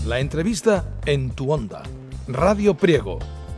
La entrevista en tu onda. Radio Priego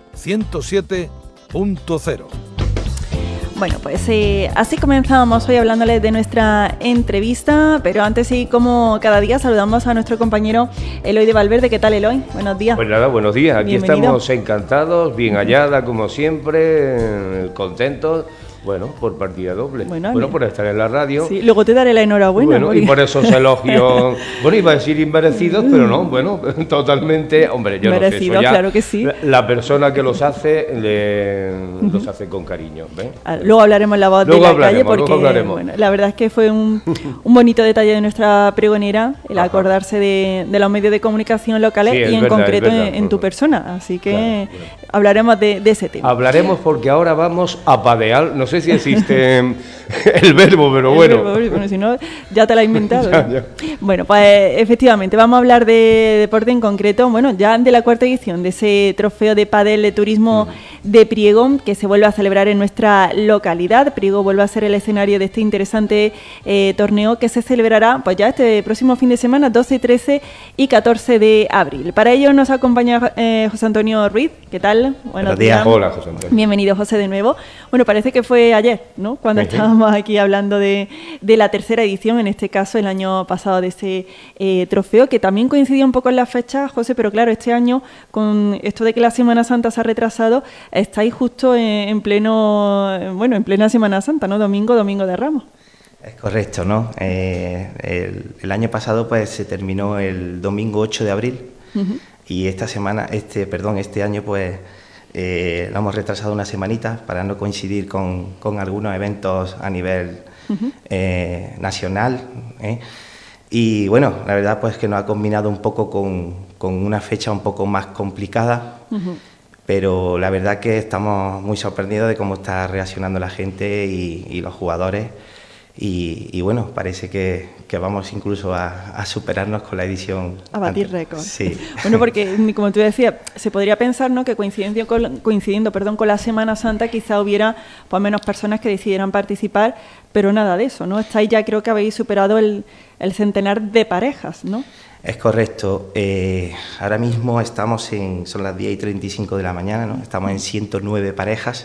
107.0. Bueno, pues así comenzamos hoy hablándoles de nuestra entrevista, pero antes sí, como cada día, saludamos a nuestro compañero Eloy de Valverde. ¿Qué tal, Eloy? Buenos días. Pues nada, buenos días. Aquí Bienvenido. Estamos encantados, bien hallada como siempre, contentos. Bueno, por partida doble. Bueno, por estar en la radio. Sí, luego te daré la enhorabuena. Bueno, porque... y por esos elogios, bueno, iba a decir inmerecidos, pero no, bueno, totalmente, hombre, yo merecidos, no sé, eso ya, claro que sí. La persona que los hace, los hace con cariño, ¿ves? Luego hablaremos en la voz de la calle, porque bueno, la verdad es que fue un bonito detalle de nuestra pregonera, el acordarse de los medios de comunicación locales, sí, y en concreto en tu persona, así que claro. Hablaremos de ese tema. Hablaremos porque ahora vamos a padear, no sé si existe el verbo, pero bueno. Si no, ya te lo has inventado. Ya. Bueno, pues efectivamente, vamos a hablar de deporte en concreto, bueno, ya de la cuarta edición de ese trofeo de pádel de turismo de Priego, que se vuelve a celebrar en nuestra localidad. Priego vuelve a ser el escenario de este interesante torneo que se celebrará pues ya este próximo fin de semana, 12, 13 y 14 de abril. Para ello nos acompaña José Antonio Ruiz. ¿Qué tal? Buenos días. Hola, José Antonio. Bienvenido, José, de nuevo. Bueno, parece que fue ayer, ¿no? Cuando estábamos aquí hablando de la tercera edición, en este caso el año pasado, de ese trofeo, que también coincidía un poco en las fechas, José, pero claro, este año, con esto de que la Semana Santa se ha retrasado, estáis justo en plena Semana Santa, ¿no? Domingo de Ramos. Es correcto, ¿no? El año pasado pues se terminó el domingo 8 de abril y este año pues lo hemos retrasado una semanita para no coincidir con algunos eventos a nivel nacional. Y bueno, la verdad pues que nos ha combinado un poco con una fecha un poco más complicada, pero la verdad que estamos muy sorprendidos de cómo está reaccionando la gente y los jugadores. Y bueno, parece que vamos incluso a superarnos con la edición. A batir récords. Sí. Bueno, porque como tú decías, se podría pensar, ¿no?, que coincidiendo con la Semana Santa quizá hubiera pues menos personas que decidieran participar, pero nada de eso, ¿no? Estáis ya, creo que habéis superado el centenar de parejas, ¿no? Es correcto. Ahora mismo son las 10:35 de la mañana, ¿no? Estamos en 109 parejas.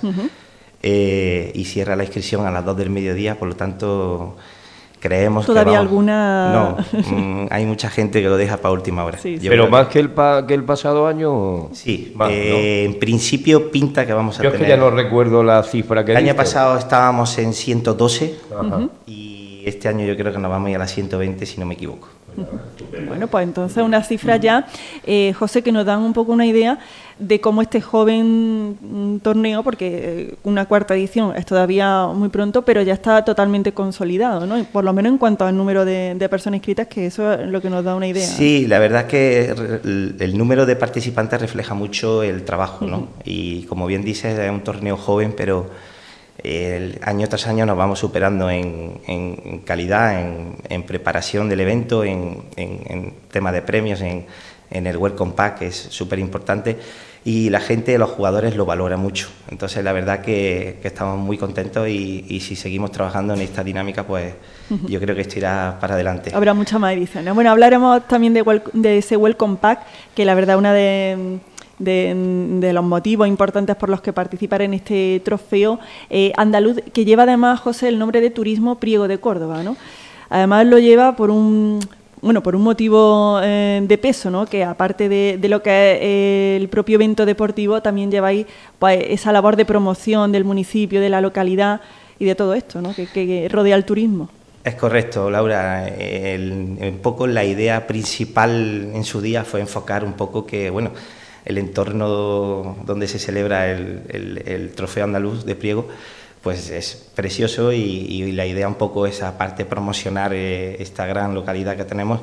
Y cierra la inscripción a las 2 del mediodía, por lo tanto creemos ¿Todavía que alguna? No, hay mucha gente que lo deja para última hora. Sí. ¿Pero más que el pasado año? Sí, más, ¿no? En principio pinta que vamos a tener... Yo es que ya no recuerdo la cifra que el año pasado estábamos en 112 y este año yo creo que nos vamos a ir a las 120 si no me equivoco. Bueno, pues entonces unas cifras ya, José, que nos dan un poco una idea de cómo este joven torneo, porque una cuarta edición es todavía muy pronto, pero ya está totalmente consolidado, ¿no? Por lo menos en cuanto al número de personas inscritas, que eso es lo que nos da una idea. Sí, la verdad es que el número de participantes refleja mucho el trabajo, ¿no? Y como bien dices, es un torneo joven, pero año tras año nos vamos superando en calidad, en preparación del evento, en tema de premios, en el Welcome Pack, que es súper importante, y la gente, los jugadores lo valora mucho. Entonces la verdad que estamos muy contentos y si seguimos trabajando en esta dinámica, pues yo creo que esto irá para adelante. Habrá mucha más ediciones. Bueno, hablaremos también de ese Welcome Pack, que la verdad una de los motivos importantes por los que participar en este trofeo andaluz, que lleva además, José, el nombre de Turismo Priego de Córdoba, ¿no? Además lo lleva por un motivo de peso, ¿no? Que aparte de lo que es el propio evento deportivo, también lleváis pues esa labor de promoción del municipio, de la localidad y de todo esto, ¿no?, que rodea el turismo. Es correcto, Laura. Un poco la idea principal en su día fue enfocar un poco que, bueno, el entorno donde se celebra el Trofeo Andaluz de Priego pues es precioso y la idea un poco es aparte promocionar esta gran localidad que tenemos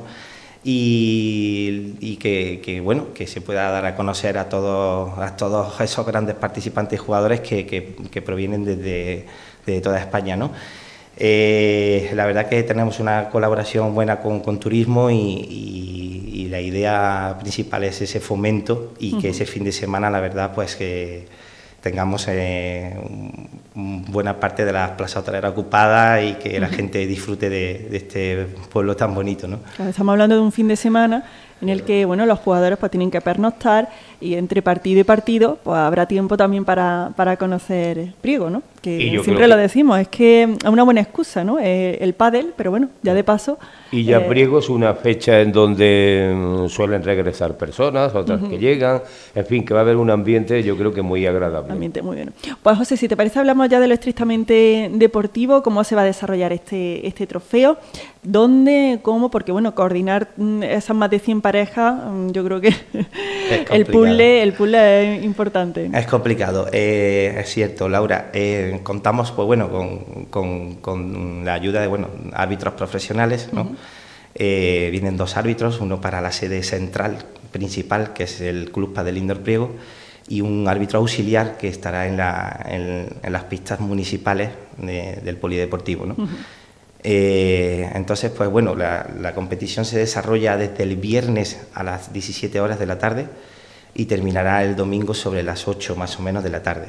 y que se pueda dar a conocer a todos esos grandes participantes y jugadores que provienen de toda España, ¿no? La verdad que tenemos una colaboración buena con turismo y la idea principal es ese fomento y que ese fin de semana, la verdad, pues que tengamos buena parte de las plazas hoteleras ocupadas y que la gente disfrute de este pueblo tan bonito, ¿no? Claro, estamos hablando de un fin de semana en el que, bueno, los jugadores pues tienen que pernoctar y entre partido y partido pues habrá tiempo también para conocer Priego, ¿no? Que siempre lo decimos, es que es una buena excusa, ¿no? El pádel, pero bueno, ya de paso... Y ya Priego es una fecha en donde suelen regresar personas, otras que llegan, en fin, que va a haber un ambiente, yo creo que muy agradable. Ambiente muy bien. Pues José, si te parece, hablamos ya de lo estrictamente deportivo, cómo se va a desarrollar este trofeo, dónde, cómo, porque bueno, coordinar esas más de 100 parejas, yo creo que el puzzle es importante. Es complicado, es cierto, Laura. Contamos, pues bueno, con la ayuda de árbitros profesionales, ¿no? Vienen 2 árbitros, uno para la sede central principal, que es el Club Padel Indoor Priego, y un árbitro auxiliar que estará en las pistas municipales del polideportivo, ¿no? Entonces, pues bueno, la competición se desarrolla desde el viernes a las 17 horas de la tarde y terminará el domingo sobre las 8 más o menos de la tarde.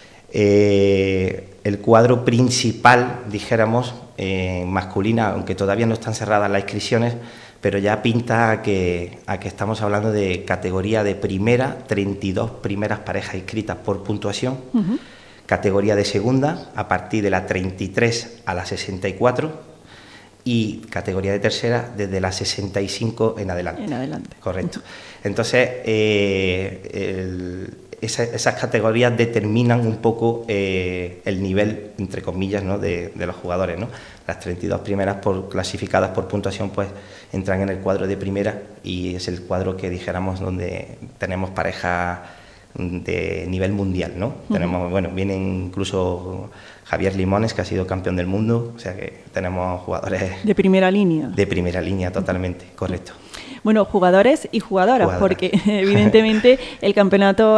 El cuadro principal, dijéramos, masculina, aunque todavía no están cerradas las inscripciones, pero ya pinta a que estamos hablando de categoría de primera, 32 primeras parejas inscritas por puntuación, categoría de segunda a partir de la 33 a la 64 y categoría de tercera desde la 65 en adelante. Correcto. Entonces, esas categorías determinan un poco el nivel, entre comillas, ¿no? de los jugadores, ¿no? Las 32 primeras clasificadas por puntuación pues entran en el cuadro de primera y es el cuadro que dijéramos donde tenemos parejas de nivel mundial, ¿no? Tenemos, vienen incluso Javier Limones, que ha sido campeón del mundo, o sea que tenemos jugadores... De primera línea. De primera línea, totalmente, correcto. Bueno, jugadores y jugadoras, porque evidentemente el campeonato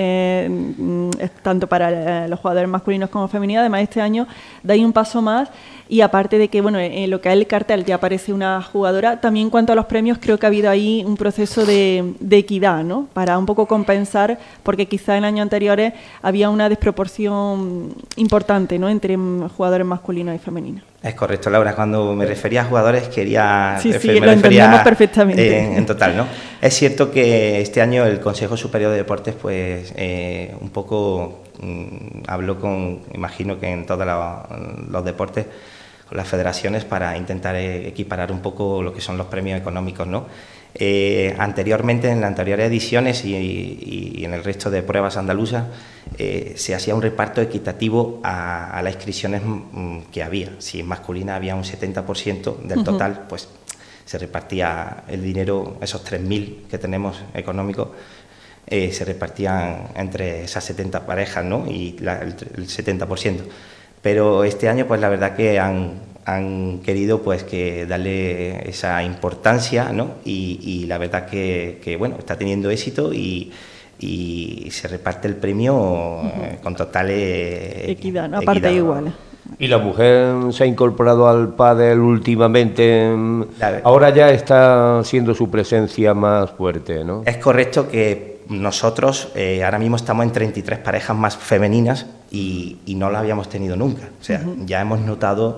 es tanto para los jugadores masculinos como femeninos. Además, este año da ahí un paso más y aparte de que, en lo que es el cartel ya aparece una jugadora, también en cuanto a los premios creo que ha habido ahí un proceso de equidad, ¿no? Para un poco compensar, porque quizá en años anteriores había una desproporción importante, ¿no? Entre jugadores masculinos y femeninos. Es correcto, Laura. Cuando me refería a jugadores quería... Sí, lo entendemos perfectamente. En total, ¿no? Es cierto que este año el Consejo Superior de Deportes, pues, un poco habló imagino que en todos los deportes, con las federaciones para intentar equiparar un poco lo que son los premios económicos, ¿no? Anteriormente, en las anteriores ediciones y en el resto de pruebas andaluzas, se hacía un reparto equitativo a las inscripciones que había. Si en masculina había un 70% del total, pues se repartía el dinero, esos 3.000 que tenemos económicos, se repartían entre esas 70 parejas, ¿no? Y el 70%. Pero este año, pues la verdad que han querido pues que darle esa importancia, ¿no? Y la verdad que está teniendo éxito y se reparte el premio con total equidad, ¿no? Aparte igual. Y la mujer se ha incorporado al pádel últimamente, ahora ya está siendo su presencia más fuerte, ¿no? Es correcto que nosotros ahora mismo estamos en 33 parejas más femeninas y no lo habíamos tenido nunca. O sea, ya hemos notado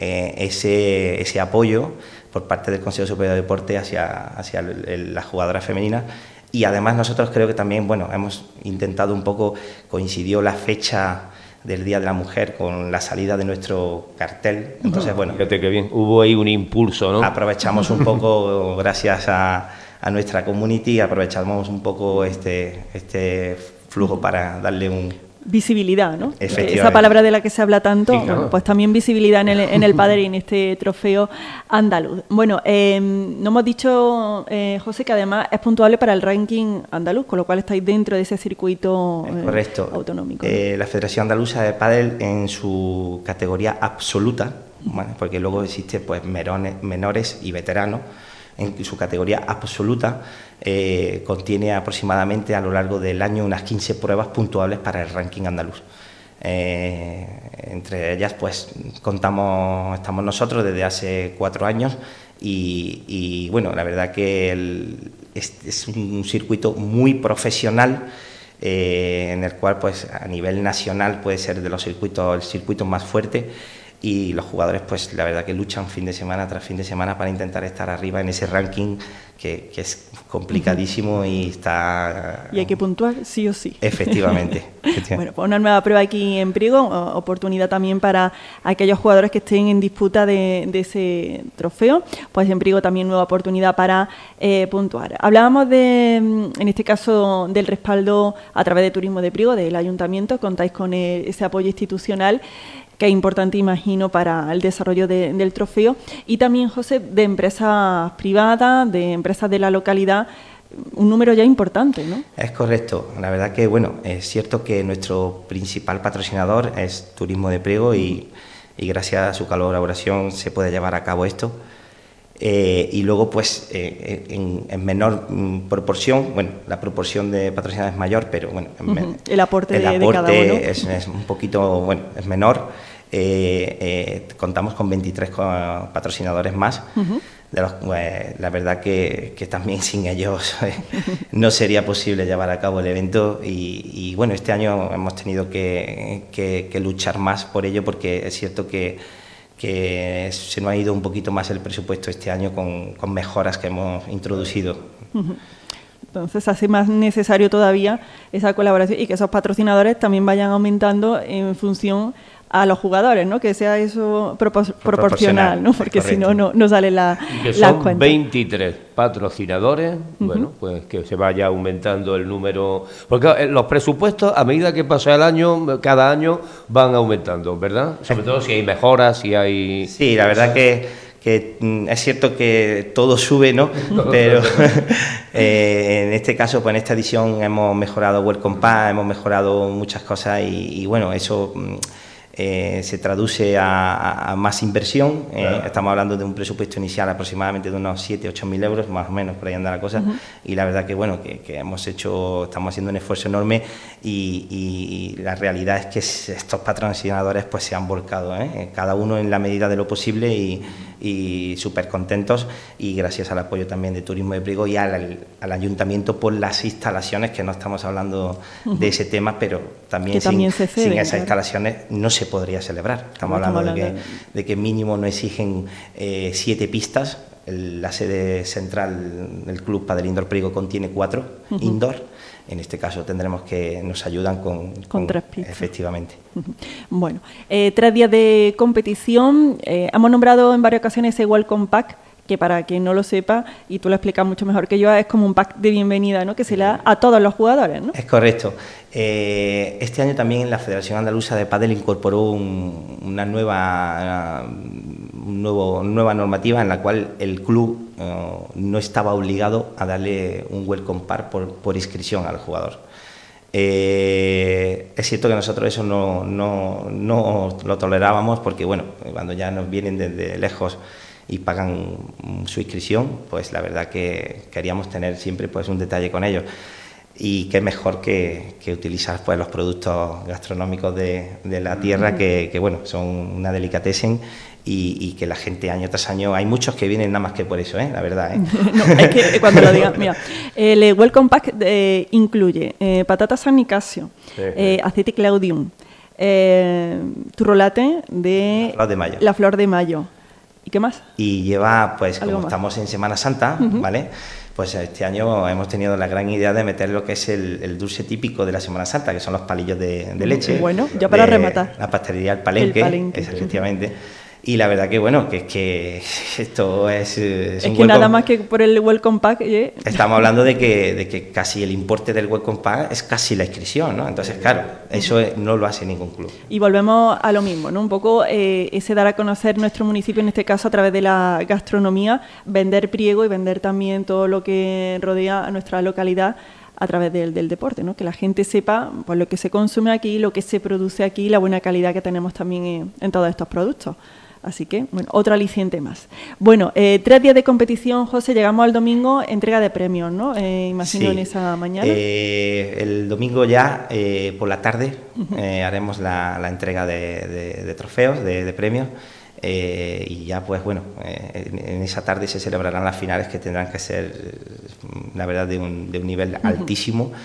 ese apoyo por parte del Consejo Superior de Deporte hacia las jugadoras femeninas. Y además nosotros creo que también, hemos intentado un poco, coincidió la fecha del Día de la Mujer con la salida de nuestro cartel. Entonces, fíjate qué bien, hubo ahí un impulso, ¿no? Aprovechamos un poco, gracias a nuestra community, aprovechamos un poco este flujo para darle un... Visibilidad, ¿no? Esa palabra de la que se habla tanto, sí, claro. Pues también visibilidad en el pádel y en este trofeo andaluz. Bueno, no hemos dicho, José, que además es puntuable para el ranking andaluz, con lo cual estáis dentro de ese circuito autonómico. La Federación Andaluza de Pádel en su categoría absoluta, ¿vale? Porque luego existe pues menores y veteranos. En su categoría absoluta contiene aproximadamente a lo largo del año unas 15 pruebas puntuables para el ranking andaluz. Entre ellas pues estamos nosotros desde hace 4 años y la verdad que es un circuito muy profesional en el cual pues a nivel nacional puede ser de el circuito más fuerte. y los jugadores pues la verdad que luchan fin de semana tras fin de semana para intentar estar arriba en ese ranking que es complicadísimo y está... Y hay que puntuar sí o sí. Efectivamente. Bueno, pues una nueva prueba aquí en Priego, oportunidad también para aquellos jugadores que estén en disputa de ese trofeo, pues en Priego también nueva oportunidad para puntuar. Hablábamos en este caso del respaldo a través de Turismo de Priego, del Ayuntamiento, contáis con ese apoyo institucional que es importante, imagino, para el desarrollo del trofeo, y también, José, de empresas privadas, de empresas de la localidad, un número ya importante, ¿no? Es correcto. La verdad que, bueno, es cierto que nuestro principal patrocinador es Turismo de Priego y gracias a su colaboración se puede llevar a cabo esto. Y luego, pues, en menor proporción, bueno, la proporción de patrocinadores es mayor, pero bueno, el aporte de cada uno es un poquito, bueno, es menor. Contamos con 23 patrocinadores más, de los, la verdad que también sin ellos no sería posible llevar a cabo el evento y bueno, este año hemos tenido que luchar más por ello porque es cierto que se nos ha ido un poquito más el presupuesto este año con mejoras que hemos introducido. Entonces hace más necesario todavía esa colaboración y que esos patrocinadores también vayan aumentando en función a los jugadores, ¿no? Que sea eso proporcional, ¿no? Porque si no, no sale la cuenta. 23 patrocinadores, bueno, pues que se vaya aumentando el número, porque los presupuestos a medida que pasa el año, cada año van aumentando, ¿verdad? Sobre todo si hay mejoras, si hay... Sí, la verdad que es cierto que todo sube, ¿no? Pero en este caso, pues en esta edición hemos mejorado Welcome Pack, hemos mejorado muchas cosas y bueno, eso se traduce a más inversión. Claro. Estamos hablando de un presupuesto inicial aproximadamente de unos 7.000-8.000 euros, más o menos, por ahí anda la cosa. Y la verdad que bueno, que estamos haciendo un esfuerzo enorme y la realidad es que estos patrocinadores pues se han volcado, cada uno en la medida de lo posible y súper contentos, y gracias al apoyo también de Turismo de Priego y al Ayuntamiento por las instalaciones, que no estamos hablando de ese tema, pero también sin esas instalaciones no se podría celebrar. Estamos hablando de que mínimo no exigen 7 pistas. La sede central del Club Padel Indoor Priego contiene 4 indoor. En este caso tendremos que nos ayudan con 3 pistas. Efectivamente. Bueno, 3 días de competición. Hemos nombrado en varias ocasiones ese Welcome Pack, que para quien no lo sepa, y tú lo explicas mucho mejor que yo, es como un pack de bienvenida, ¿no? Que se le da a todos los jugadores, ¿no? Es correcto. Este año también la Federación Andaluza de Padel incorporó una nueva normativa en la cual el club no estaba obligado a darle un Welcome Pack por inscripción al jugador. Es cierto que nosotros eso no lo tolerábamos porque, bueno, cuando ya nos vienen desde lejos y pagan su inscripción, pues la verdad que queríamos tener siempre pues un detalle con ellos. Y qué mejor que utilizar pues los productos gastronómicos de la tierra que bueno, son una delicatessen y que la gente año tras año, hay muchos que vienen nada más que por eso, la verdad. No, es que cuando lo digan, mira, el Welcome Pack incluye patatas San Nicasio, aceite Claudium, turrolate de la Flor de Mayo. ¿Y qué más? Y lleva, pues como estamos en Semana Santa, ¿vale? Pues este año hemos tenido la gran idea de meter lo que es el dulce típico de la Semana Santa, que son los palillos de leche. Bueno, ya para rematar. La pastelería El Palenque. Efectivamente. Y la verdad que bueno, que esto es un que nada más que por el Welcome Pack. Estamos hablando de que casi el importe del Welcome Pack es casi la inscripción, ¿no? Entonces, claro, eso no lo hace ningún club. Y volvemos a lo mismo, ¿no? Un poco ese dar a conocer nuestro municipio, en este caso a través de la gastronomía, vender Priego y vender también todo lo que rodea a nuestra localidad a través del deporte, ¿no? Que la gente sepa pues, lo que se consume aquí, lo que se produce aquí, la buena calidad que tenemos también en todos estos productos. Así que, bueno, otro aliciente más. Bueno, 3 días de competición, José, llegamos al domingo, entrega de premios, ¿no? Imagino en esa mañana. El domingo ya, por la tarde, haremos la entrega de trofeos, de premios, y ya, pues bueno, en esa tarde se celebrarán las finales que tendrán que ser, la verdad, de un nivel altísimo.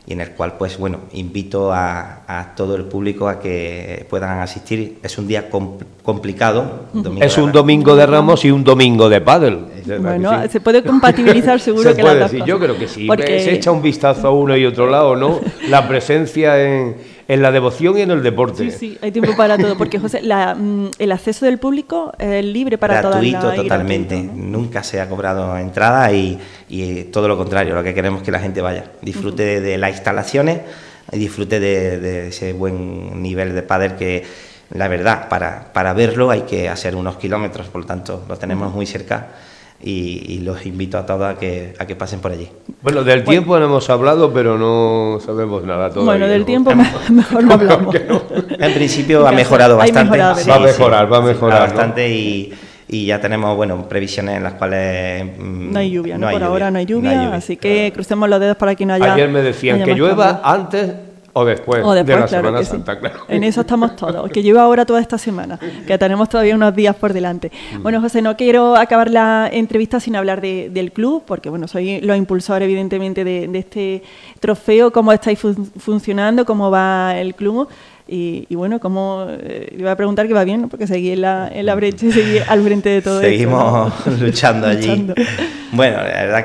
y en el cual, pues bueno, invito a todo el público a que puedan asistir. Es un día complicado. Es un domingo de Ramos y un domingo de pádel. Bueno, se puede compatibilizar seguro se que puede las dos decir, cosas. yo creo que sí. Porque... Se echa un vistazo a uno y otro lado, ¿no? La presencia en la devoción y en el deporte. Sí, hay tiempo para todo. Porque, José, el acceso del público es libre para todas las... Gratuito, totalmente. Gratuito, ¿no? Nunca se ha cobrado entrada y todo lo contrario. Lo que queremos es que la gente vaya, disfrute de las instalaciones y disfrute de ese buen nivel de pádel que, la verdad, para verlo hay que hacer unos kilómetros, por lo tanto lo tenemos muy cerca y los invito a todos a que pasen por allí. Bueno, del tiempo no hemos hablado, pero no sabemos nada todavía. Bueno, del ¿no? tiempo mejor no hablamos. En principio ha mejorado bastante. Va a mejorar bastante, ¿no? Y ya tenemos, bueno, previsiones en las cuales no hay lluvia, ¿no? Por ahora no hay lluvia, así que crucemos los dedos para que no haya... Ayer me decían que llueva antes o después de la Semana Santa, claro. En eso estamos todos, que llueva ahora toda esta semana, que tenemos todavía unos días por delante. Bueno, José, no quiero acabar la entrevista sin hablar del club, porque bueno, soy los impulsores evidentemente de este trofeo. ¿Cómo estáis funcionando? ¿Cómo va el club? Y bueno, como iba a preguntar que va bien, ¿no? Porque seguí en la brecha y seguí al frente de todo Seguimos esto, ¿no? luchando allí. Bueno, la verdad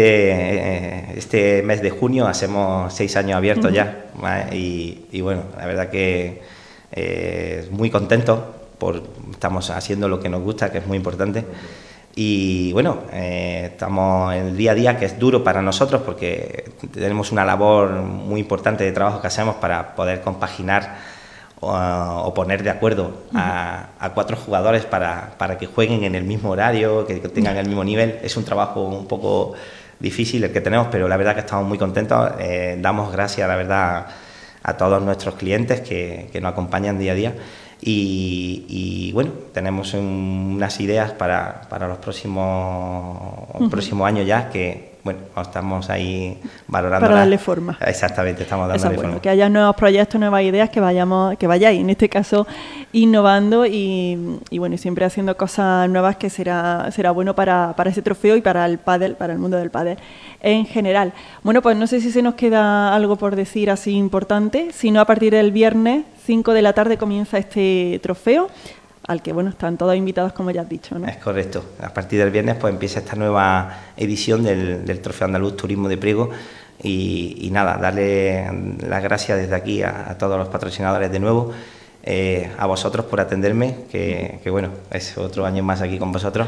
que este mes de junio hacemos 6 años abiertos ya, ¿vale? Y bueno, la verdad que muy contentos estamos haciendo lo que nos gusta, que es muy importante. Y bueno, estamos en el día a día, que es duro para nosotros porque tenemos una labor muy importante de trabajo que hacemos para poder compaginar o poner de acuerdo a 4 jugadores para que jueguen en el mismo horario, que tengan el mismo nivel. Es un trabajo un poco difícil el que tenemos, pero la verdad que estamos muy contentos. Damos gracias, la verdad, a todos nuestros clientes que nos acompañan día a día. Y bueno, tenemos unas ideas para los próximos años ya, que bueno, estamos ahí valorando. Para darle forma. Exactamente, estamos dándole forma. Que haya nuevos proyectos, nuevas ideas, que vayáis, en este caso, innovando y bueno, siempre haciendo cosas nuevas, que será bueno para ese trofeo y para el pádel, para el mundo del pádel en general. Bueno, pues no sé si se nos queda algo por decir así importante, si no, a partir del viernes 5 de la tarde comienza este trofeo, al que bueno, están todos invitados, como ya has dicho, ¿no? Es correcto. A partir del viernes pues empieza esta nueva edición del Trofeo Andaluz Turismo de Priego y nada, darle las gracias desde aquí a todos los patrocinadores de nuevo, a vosotros por atenderme, que bueno, es otro año más aquí con vosotros.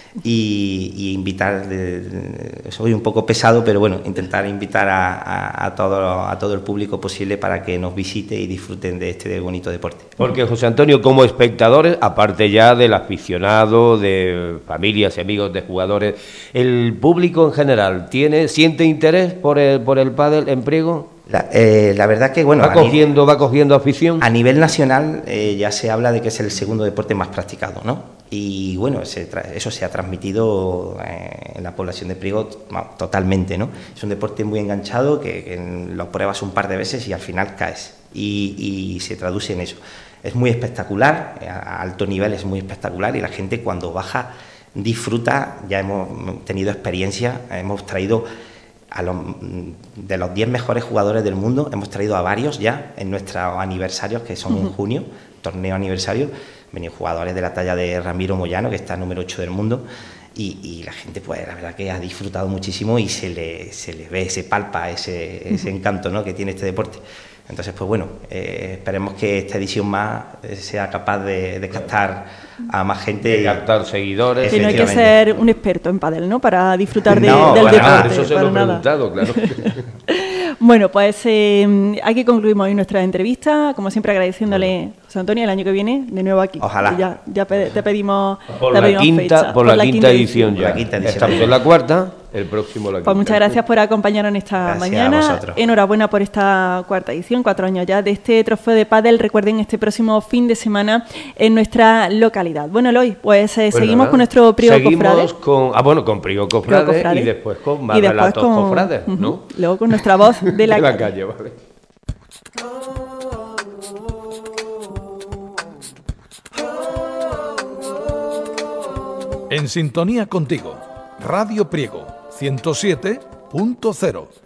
Y invitar, soy un poco pesado, pero bueno, intentar invitar a todo el público posible para que nos visite y disfruten de este bonito deporte. Porque, José Antonio, como espectadores, aparte ya del aficionado, de familias y amigos de jugadores, ¿el público en general siente interés por el pádel en Priego? La verdad que bueno, va cogiendo afición. A nivel nacional ya se habla de que es el segundo deporte más practicado, ¿no? Y bueno, eso se ha transmitido en la población de Priego totalmente, ¿no? Es un deporte muy enganchado que lo pruebas un par de veces y al final caes y se traduce en eso. Es muy espectacular, a alto nivel es muy espectacular y la gente cuando baja disfruta. Ya hemos tenido experiencia, hemos traído de los 10 mejores jugadores del mundo, hemos traído a varios ya en nuestros aniversarios, que son en junio, torneo aniversario. Venían jugadores de la talla de Ramiro Moyano, que está número 8 del mundo, y la gente, pues la verdad que ha disfrutado muchísimo y se le ve, se palpa ese encanto, ¿no?, que tiene este deporte. Entonces, pues bueno, esperemos que esta edición más sea capaz de captar a más gente. De captar seguidores. Que no hay que ser un experto en pádel, ¿no?, para disfrutar del deporte. Eso se lo he preguntado, claro. Bueno, pues aquí concluimos hoy nuestra entrevista, como siempre agradeciéndole, José Antonio, el año que viene de nuevo aquí. Ojalá. Ya te pedimos por la quinta edición ya. Estamos en la cuarta, el próximo la quinta. Pues muchas gracias por acompañarnos esta mañana. Enhorabuena por esta cuarta edición, 4 años ya de este trofeo de pádel. Recuerden, este próximo fin de semana en nuestra localidad. Bueno, Eloy, pues seguimos con nuestro Priego Cofrade. Con Priego Cofrade y después con más relatos cofrades, ¿no? Luego con nuestra voz de la calle, vale. En sintonía contigo, Radio Priego 107.0.